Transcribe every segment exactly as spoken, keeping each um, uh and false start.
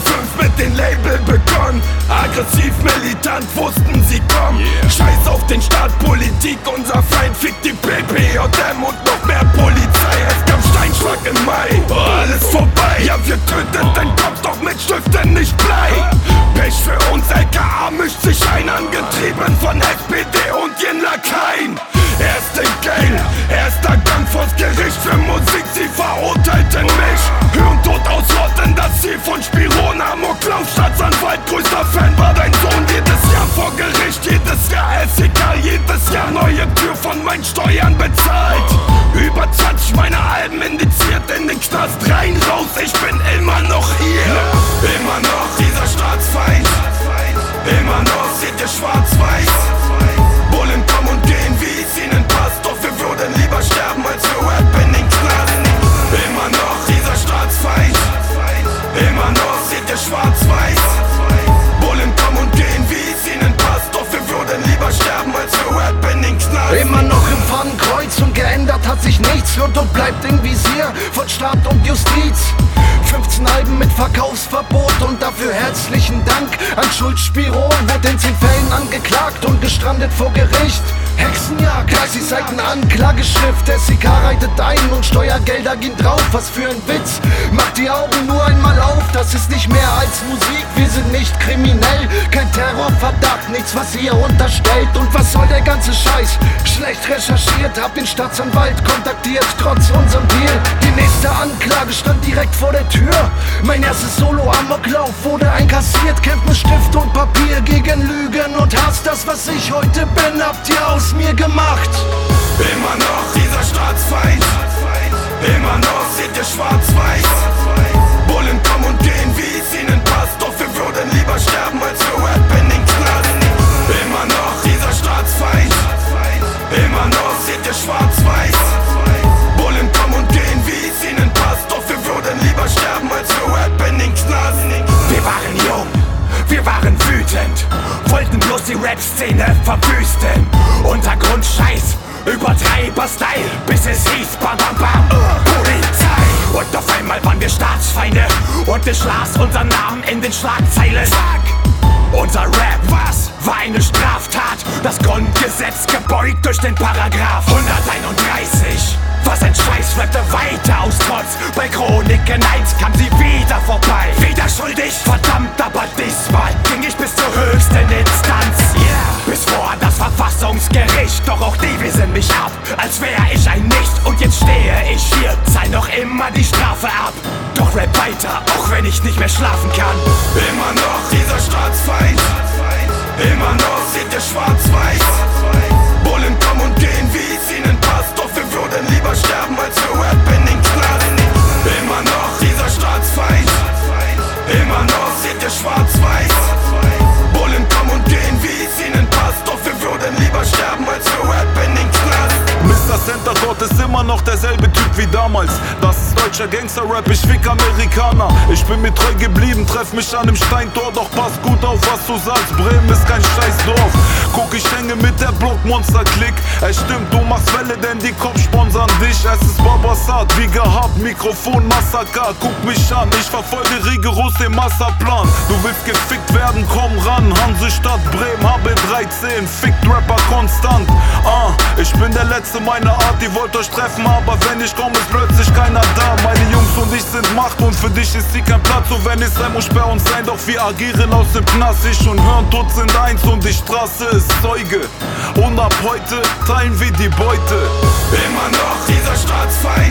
fünf mit dem Label begonnen. Aggressiv, militant, wussten sie kommen. Yeah. Scheiß auf den Staat, Politik, unser Feind fickt die P P J M und noch mehr Polizei. Es gab Steinschlag im Mai, oh, alles vorbei. Ja, wir töten den Kopf, doch mit Stiften nicht Blei. Pech für uns, L K A mischt sich ein, angetrieben von S P D und ihren Lakaien. Erste Gang, erster Gang vors Gericht für Musik, sie verurteilten mich. Hirntod ausrotten, das Ziel von Spiron. Amoklauf, Staatsanwalt, größter Fan war dein Sohn. Jedes Jahr vor Gericht, jedes Jahr ist egal. Jedes Jahr neue Tür von meinen Steuern bezahlt. Über zwanzig meiner Alben indiziert, in den Knast rein, raus, ich bin immer noch hier. Immer noch dieser Staatsfeind, immer noch seht ihr schwarz-weiß. Bullen kommen und gehen, wie es ihnen passt, doch wir würden lieber sterben, als für Rap in den Knast. Immer noch dieser Staatsfeind, immer noch seht ihr schwarz-weiß. Bullen kommen und gehen, wie es ihnen passt, doch wir würden lieber sterben, als für Rap in den Knast. Immer noch im Fadenkreuz und geändert hat sich nichts. Wird und bleibt im Visier von Staat und Justiz. fünfzehn Alben mit Verkaufsverbot und dafür herzlichen Dank an Schulz Spiron. Wurde in zehn Fällen angeklagt und gestrandet vor Gericht. Hexenjagd, dreißig Seiten Anklageschrift. S E K reitet ein und Steuergelder gehen drauf. Was für ein Witz, macht die Augen nur einmal auf. Das ist nicht mehr als Musik, wir sind nicht kriminell. Kein Terrorverdacht, nichts was ihr unterstellt. Und was soll der ganze Scheiß? Schlecht recherchiert, hab den Staatsanwalt kontaktiert, trotz unserem Deal. Die nächste Anklage stand direkt vor der Tür. Mein erstes Solo-Amoklauf wurde einkassiert. Kämpft mit Stift und Papier gegen Lügen und Hass. Das was ich heute bin, habt ihr aus mir gemacht. Immer noch dieser Staatsfeind, immer noch seht ihr schwarz-weiß. Bullen kommen und gehen, wie es ihnen passt, doch wir würden lieber sterben, als für Rap in den Knast. Immer noch dieser Staatsfeind, immer noch seht ihr schwarz-weiß. Bullen kommen und gehen, wie es ihnen passt, doch wir würden lieber sterben, als für Rap in den Knast. Wir waren jung, wir waren wütend, wollten bloß die Rap-Szene verwüsten. Untergrundscheiß, Übertreiber-Style, bis es hieß bam bam bam, uh, Polizei. Und auf einmal waren wir Staatsfeinde und es las unser Namen in den Schlagzeilen. Zack. Unser Rap, was? War eine Straftat, das Grundgesetz gebeugt durch den Paragraph hunderteinunddreißig. Was ein Scheiß, rappte weiter aus Trotz. Bei Chroniken eins kam sie wieder vorbei. Wieder schuldig, verdammt, aber diesmal ging ich bis zur höchsten Instanz. Yeah, bis vor das Verfassungsgericht. Doch auch die wiesen mich ab, als wäre ich ein Nicht. Und jetzt stehe ich hier, zahl noch immer die Strafe ab. Doch rap weiter, auch wenn ich nicht mehr schlafen kann. Immer noch dieser Staatsfeind, immer noch seht ihr schwarz-weiß. Bullen kommen und gehen, wie es ihnen passt, doch wir würden lieber sterben, als für Rap in den Knast. Immer noch dieser Staatsfeind, immer noch seht ihr schwarz-weiß. Bullen kommen und gehen, wie es ihnen passt, doch wir würden lieber sterben, als für Rap in den Knast. Mister Center Gott ist immer noch derselbe Typ wie damals. Das ist deutscher Gangster-Rap, ich fick Amerikaner. Ich bin mir treu geblieben, treff mich an dem Steintor. Doch pass gut auf, was du sagst, Bremen ist kein Scheißdorf. Guck, ich hänge mit der Blockmonster-Klick. Es stimmt, du machst Welle, denn die Cops sponsern dich. Es ist Babasat, wie gehabt, Mikrofon, Massaker. Guck mich an, ich verfolge rigoros den Masterplan. Du willst gefickt werden, komm ran. Hansestadt, Bremen, H B dreizehn, fickt Rapper konstant. Ah, ich bin der Letzte meiner Art, die wollt euch treffen, aber wenn ich komm, ist plötzlich keiner da. Meine Jungs und ich sind Macht und für dich ist sie kein Platz. So wenn es sein muss, sperr uns sein, doch wir agieren aus dem Knast. Ich und Hirntod sind eins und die Straße ist Zeuge. Und ab heute teilen wir die Beute. Immer noch dieser Staatsfeind,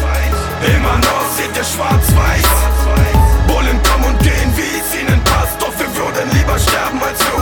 immer noch seht ihr schwarz-weiß. Bullen kommen und gehen, wie es ihnen passt, doch wir würden lieber sterben, als für